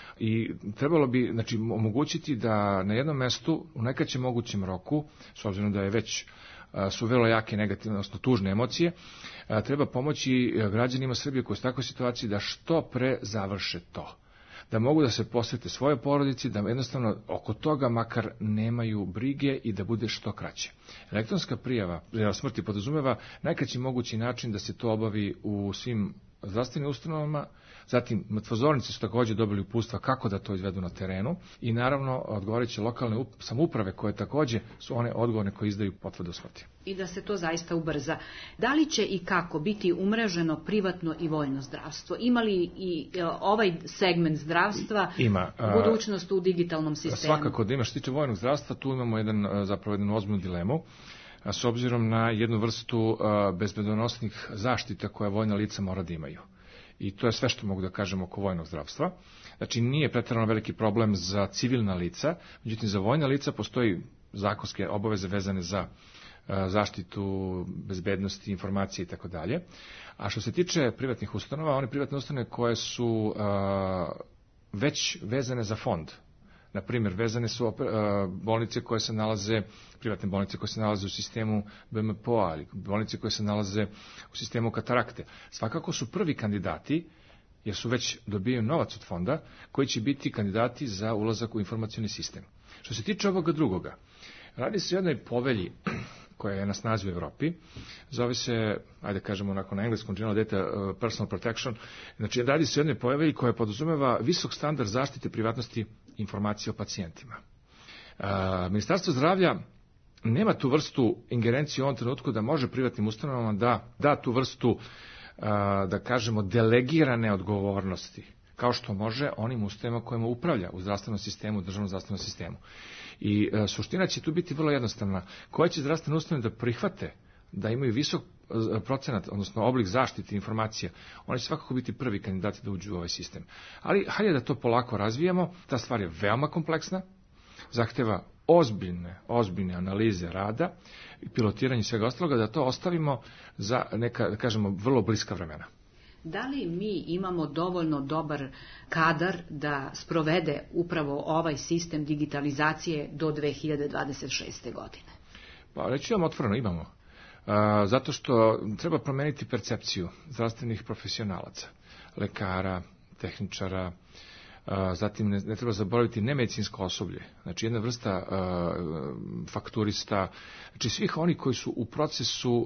I trebalo bi, znači, omogućiti da na jednom mestu u najkraćem mogućem roku, s obzirom da je već su vrlo jake negativne, odnosno tužne emocije, treba pomoći građanima Srbije koji su u takvoj situaciji da što pre završe to. Da mogu da se posvete svojoj porodici, da jednostavno oko toga makar nemaju brige i da bude što kraće. Elektronska prijava smrti podrazumeva najkraći mogući način da se to obavi u svim zdravstvenim ustanovama. Zatim, mrtvozornici su također dobili uputstva kako da to izvedu na terenu i naravno odgovarajuće lokalne samouprave koje također su one odgovorne koje izdaju potvrdu o smrti. I da se to zaista ubrza. Da li će i kako biti umreženo privatno i vojno zdravstvo? Ima li i ovaj segment zdravstva budućnost u digitalnom sistemu? Svakako da ima. Što se tiče vojnog zdravstva, tu imamo jednu ozbiljnu dilemu. S obzirom na jednu vrstu bezbedonosnih zaštita koje vojna lica mora da imaju. I to je sve što mogu da kažem oko vojnog zdravstva. Znači, nije pretjerano veliki problem za civilna lica, međutim za vojna lica postoji zakonske obaveze vezane za zaštitu bezbednosti, informacije i tako dalje. A što se tiče privatnih ustanova, one privatne ustanove koje su već vezane za fond Na primjer, vezane su bolnice koje se nalaze, privatne bolnice koje se nalaze u sistemu BMPO-a, ili bolnice koje se nalaze u sistemu katarakte. Svakako su prvi kandidati, jer su već dobijaju novac od fonda, koji će biti kandidati za ulazak u informacioni sistem. Što se tiče ovoga drugoga, radi se o jednoj povelji koja je na snazi u Evropi, zove se, ajde kažemo onako na engleskom, General Data Personal Protection, znači radi se o jednoj povelji koja podrazumeva visok standard zaštite privatnosti informacije o pacijentima. Ministarstvo zdravlja nema tu vrstu ingerencije u ovom trenutku da može privatnim ustanovama da tu vrstu, da kažemo, delegirane odgovornosti, kao što može onim ustanovama kojima upravlja u zdravstvenom sistemu, u državnom zdravstvenom sistemu. I suština će tu biti vrlo jednostavna. Koje će zdravstvene ustanove da prihvate da imaju visok procenat, odnosno oblik zaštite informacija, oni će svakako biti prvi kandidati da uđu u ovaj sistem. Ali hajde da to polako razvijamo, ta stvar je veoma kompleksna, zahteva ozbiljne analize rada i pilotiranje i svega ostaloga, da to ostavimo za neka, da kažemo, vrlo bliska vremena. Da li mi imamo dovoljno dobar kadar da sprovede upravo ovaj sistem digitalizacije do 2026. godine? Pa reći vam otvoreno, imamo. Zato što treba promeniti percepciju zdravstvenih profesionalaca, lekara, tehničara, zatim ne treba zaboraviti nemedicinsko osoblje, znači jedna vrsta fakturista, znači svih oni koji su u procesu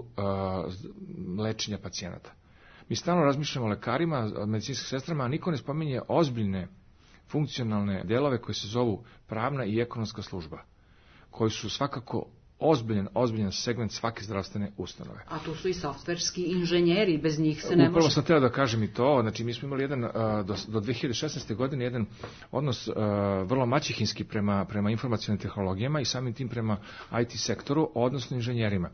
lečenja pacijenata. Mi stalno razmišljamo o lekarima, medicinskim sestrama, a niko ne spominje ozbiljne funkcionalne delove koje se zovu pravna i ekonomska služba, koji su svakako ozbiljan segment svake zdravstvene ustanove. A tu su i softverski inženjeri, bez njih se ne može. Upravo sam teo da kažem i to, znači mi smo imali jedan, do 2016. godine jedan odnos vrlo maćehinski prema informacionalnim tehnologijama i samim tim prema IT sektoru, odnosno inženjerima.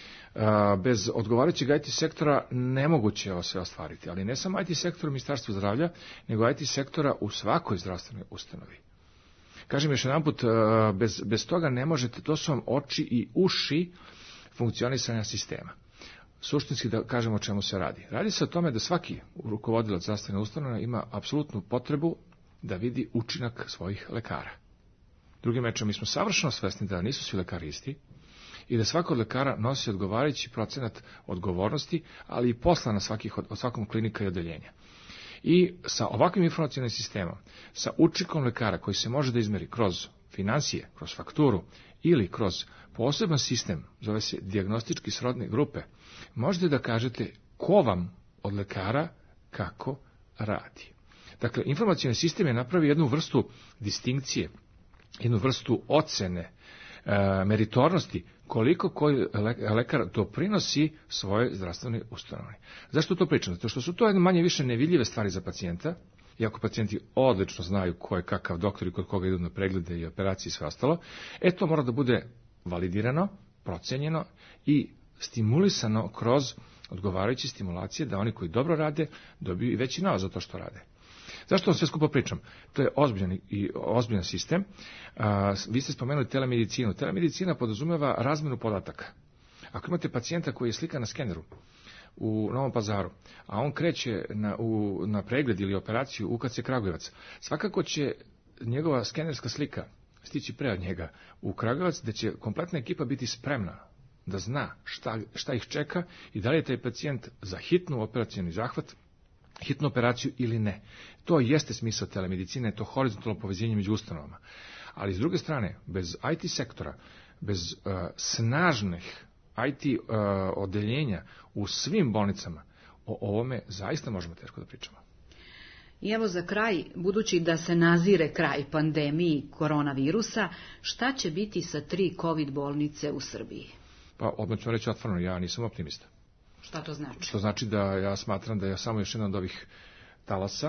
Bez odgovarajućeg IT sektora nemoguće je sve ostvariti, ali ne samo IT sektor u Ministarstvu zdravlja, nego IT sektora u svakoj zdravstvenoj ustanovi. Kažem još jedanput, bez toga ne možete, to su vam oči i uši funkcionisanja sistema. Suštinski da kažemo o čemu se radi. Radi se o tome da svaki rukovodilac zdravstvene ustanove ima apsolutnu potrebu da vidi učinak svojih lekara. Drugim rečima, mi smo savršeno svesni da nisu svi lekari isti i da svako od lekara nosi odgovarajući procenat odgovornosti, ali i posla na svakom klinika i odeljenja. I sa ovakvim informacionalnim sistemom, sa učinkom lekara koji se može da izmeri kroz financije, kroz fakturu ili kroz poseban sistem, zove se dijagnostički srodne grupe, možete da kažete ko vam od lekara kako radi. Dakle, informacioni sistem je napravio jednu vrstu distinkcije, jednu vrstu ocene, meritornosti, koliko koji lekar doprinosi svojoj zdravstvenoj ustanovi. Zašto to pričam? Zato što su to manje više nevidljive stvari za pacijenta, iako pacijenti odlično znaju ko je kakav doktor i kod koga idu na preglede i operacije i sve ostalo, to mora da bude validirano, procenjeno i stimulisano kroz odgovarajuće stimulacije da oni koji dobro rade dobiju i veći novac za to što rade. Zašto vam sve skupo pričam? To je ozbiljan sistem. Vi ste spomenuli telemedicinu. Telemedicina podrazumeva razmenu podataka. Ako imate pacijenta koji je slikan na skeneru u Novom Pazaru, a on kreće na pregled ili operaciju u UKC Kragujevac, svakako će njegova skenerska slika stići pre od njega u Kragujevac, da će kompletna ekipa biti spremna da zna šta ih čeka i da li je taj pacijent za hitnu operacioni zahvat, hitnu operaciju ili ne. To jeste smisao telemedicine, to horizontalno povezivanje među ustanovama. Ali s druge strane, bez IT sektora, bez snažnih IT odeljenja u svim bolnicama, o ovome zaista možemo teško da pričamo. I evo za kraj, budući da se nazire kraj pandemiji koronavirusa, šta će biti sa 3 COVID bolnice u Srbiji? Pa odmah ću reći otvoreno, ja nisam optimista. Šta to znači? To znači da ja smatram da je samo još jedan od ovih talasa,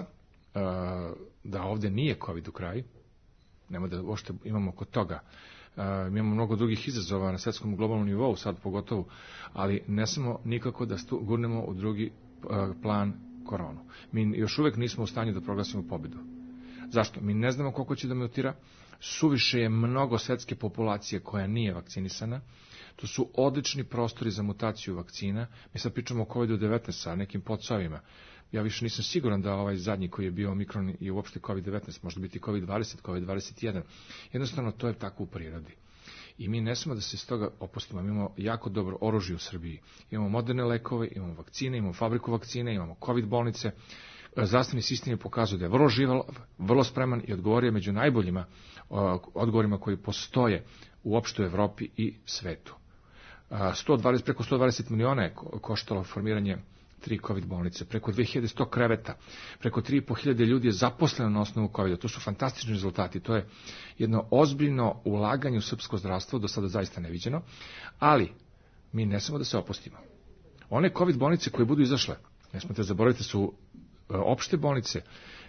da ovde nije COVID u kraju, nema da uopšte imamo kod toga. Mi imamo mnogo drugih izazova na svetskom globalnom nivou, sad pogotovo, ali ne samo nikako da gurnemo u drugi plan koronu. Mi još uvek nismo u stanju da proglasimo pobedu. Zašto? Mi ne znamo koliko će da mutira, suviše je mnogo svetske populacije koja nije vakcinisana, to su odlični prostori za mutaciju vakcina, mi sad pričamo o COVID-19 sa nekim podsovima, Ja više nisam siguran da ovaj zadnji koji je bio Omikron i uopšte COVID-19, možda biti COVID-20, COVID-21. Jednostavno, to je tako u prirodi. I mi ne smemo da se s toga opustimo. Mi imamo jako dobro oružje u Srbiji. Imamo moderne lekove, imamo vakcine, imamo fabriku vakcine, imamo COVID bolnice. Zdravstveni sistem je pokazao da je vrlo žival, vrlo spreman i odgovorio među najboljima odgovorima koji postoje uopšte u Evropi i svetu. Preko 120 miliona je koštalo formiranje 3 COVID bolnice, preko 2100 kreveta, preko 3.500 ljudi je zaposleno na osnovu COVID-a. To su fantastični rezultati. To je jedno ozbiljno ulaganje u srpsko zdravstvo, do sada zaista neviđeno, ali mi ne smemo da se opustimo. One COVID bolnice koje budu izašle, ne smete zaboraviti, su opšte bolnice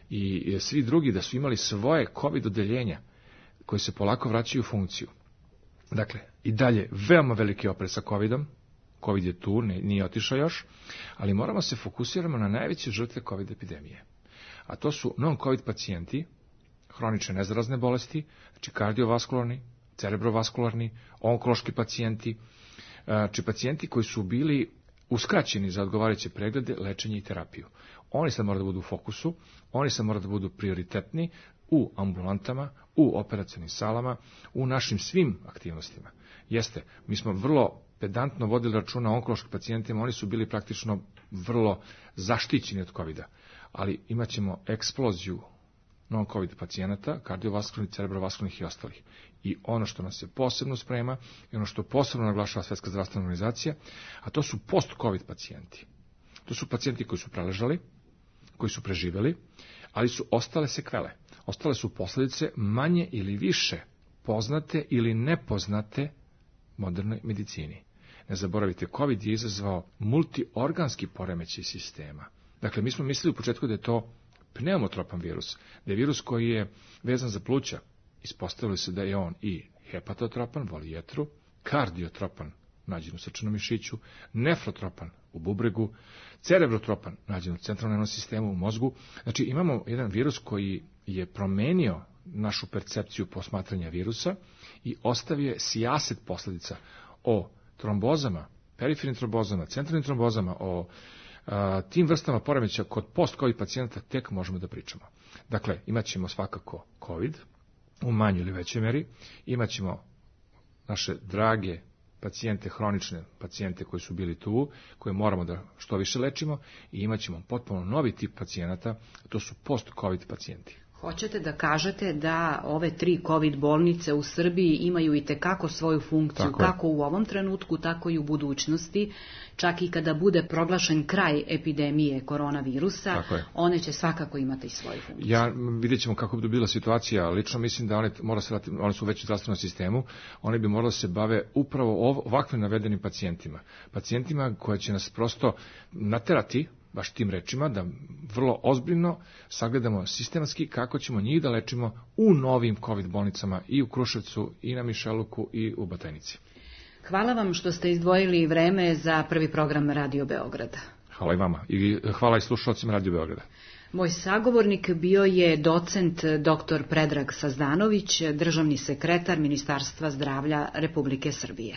i svi drugi da su imali svoje COVID odeljenja koji se polako vraćaju u funkciju. Dakle, i dalje veoma veliki oprez sa COVID-om. COVID je tu, nije otišao još, ali moramo se fokusiramo na najveće žrtve COVID epidemije. A to su non-COVID pacijenti, hronične nezarazne bolesti, znači kardiovaskularni, cerebrovaskularni, onkološki pacijenti, znači pacijenti koji su bili uskraćeni za odgovarajuće preglede, lečenje i terapiju. Oni sad moraju da budu u fokusu, oni sad moraju da budu prioritetni u ambulantama, u operacionim salama, u našim svim aktivnostima. Jeste, mi smo vrlo pedantno vodili računa o onkološkim pacijentima, oni su bili praktično vrlo zaštićeni od COVID-a, ali imat ćemo eksploziju non-COVID pacijenata, kardiovaskularnih, cerebrovaskularnih i ostalih. I ono što nas se posebno sprema i ono što posebno naglašava Svetska zdravstvena organizacija, a to su post-COVID pacijenti. To su pacijenti koji su preležali, koji su preživeli, ali su ostale sekvele. Ostale su posljedice manje ili više poznate ili nepoznate modernoj medicini. Ne zaboravite, COVID je izazvao multiorganski poremećaj sistema. Dakle, mi smo mislili u početku da je to pneumotropan virus, da je virus koji je vezan za pluća. Ispostavilo se da je on i hepatotropan, voli jetru, kardiotropan, nađen u srčanom mišiću, nefrotropan u bubregu, cerebrotropan, nađen u centralnom nervnom sistemu, u mozgu. Znači, imamo jedan virus koji je promenio našu percepciju posmatranja virusa i ostavio je sijaset posljedica o trombozama, perifernim trombozama, centralnim trombozama, o tim vrstama poremeća kod post-COVID pacijenata tek možemo da pričamo. Dakle, imat ćemo svakako COVID u manjoj ili većoj meri, imat ćemo naše drage pacijente, hronične pacijente koji su bili tu, koje moramo da što više lečimo, i imat ćemo potpuno novi tip pacijenata, to su post-COVID pacijenti. Hoćete da kažete da ove 3 COVID bolnice u Srbiji imaju i tekako svoju funkciju, kako u ovom trenutku, tako i u budućnosti, čak i kada bude proglašen kraj epidemije koronavirusa, one će svakako imati i svoju funkciju. Vidjet ćemo kako bi bila situacija, lično mislim da one su već u zdravstvenom sistemu, one bi morale se bave upravo ovakvim navedenim pacijentima koje će nas prosto naterati, baš tim rečima, da vrlo ozbiljno sagledamo sistematski kako ćemo njih da lečimo u novim COVID bolnicama i u Kruševcu, i na Mišeluku, i u Batajnici. Hvala vam što ste izdvojili vreme za prvi program Radio Beograda. Hvala i vama i hvala i slušalcima Radio Beograda. Moj sagovornik bio je docent dr. Predrag Sazdanović, državni sekretar Ministarstva zdravlja Republike Srbije.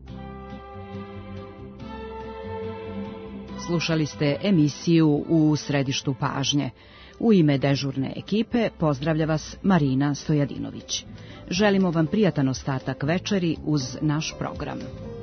Slušali ste emisiju U središtu pažnje. U ime dežurne ekipe pozdravlja vas Marina Stojadinović. Želimo vam prijatan ostatak večeri uz naš program.